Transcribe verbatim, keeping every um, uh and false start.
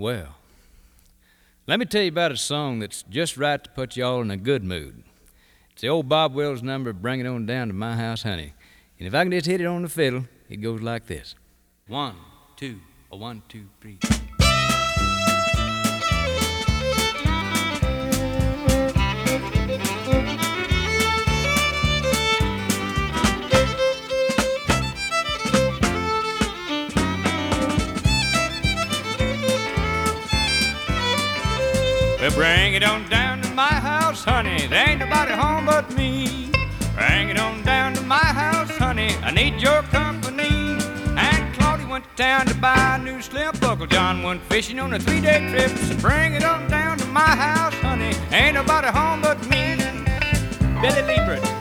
Well, let me tell you about a song that's just right to put you all in a good mood. It's the old Bob Wills number, Bring It On Down to My House, Honey. And if I can just hit it on the fiddle, it goes like this. One, two, a one, two, three. Well, bring it on down to my house, honey. There ain't nobody home but me. Bring it on down to my house, honey. I need your company. And Claudia went to town to buy a new slip. Uncle John went fishing on a three-day trip. So bring it on down to my house, honey. Ain't nobody home but me. Billy Liebert.